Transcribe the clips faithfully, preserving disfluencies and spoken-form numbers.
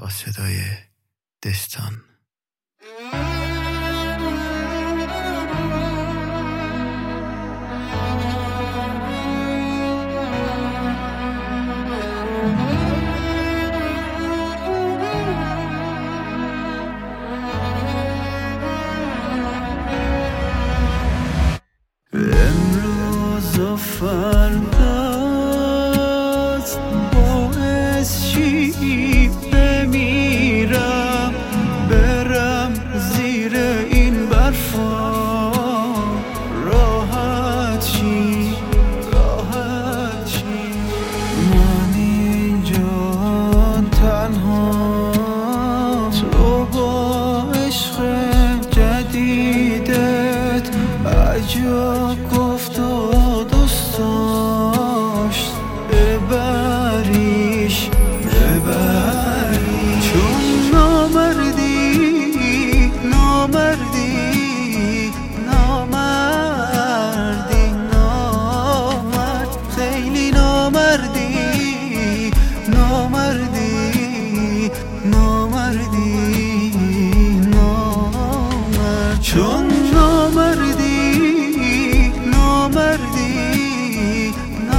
با صدای دستان. امروز و فرداست باعث چی بمیرم، برم زیر این برفا راحت چی راحت چی. من اینجا تنها، تو با عشق جدیدت عجب گفت و دوست داشت ببریش ببریش. چون نامردی نامردی نامردی نامرد، خیلی نامردی نامردی نامردی نامرد. چون نامردی نامردی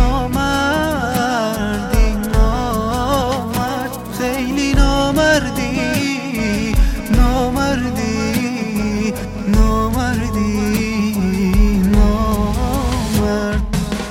نامردی نامرد، خیلی نامردی نامردی نامردی نامرد.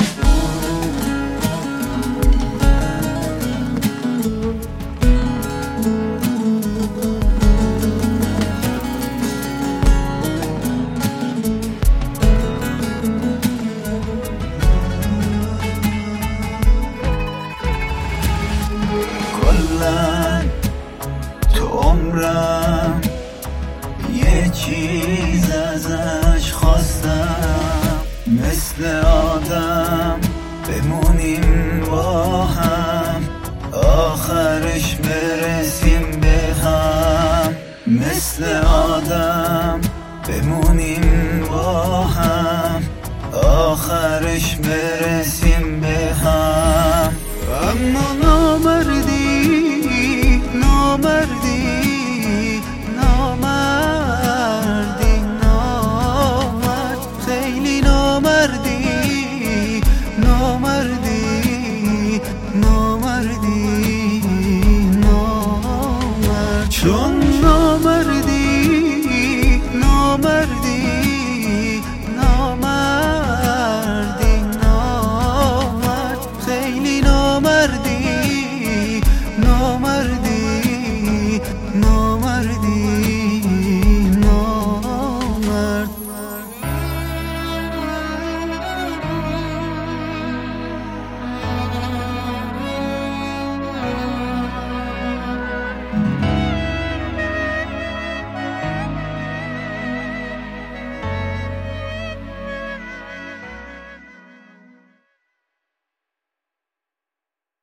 کلن تو عمرم یه چیز ازش خواستم، مثل آدم بمونیم با هم، آخرش برسیم به هم. مثل آدم بمونیم با هم، آخرش برسیم به هم. اما نامردی نامردی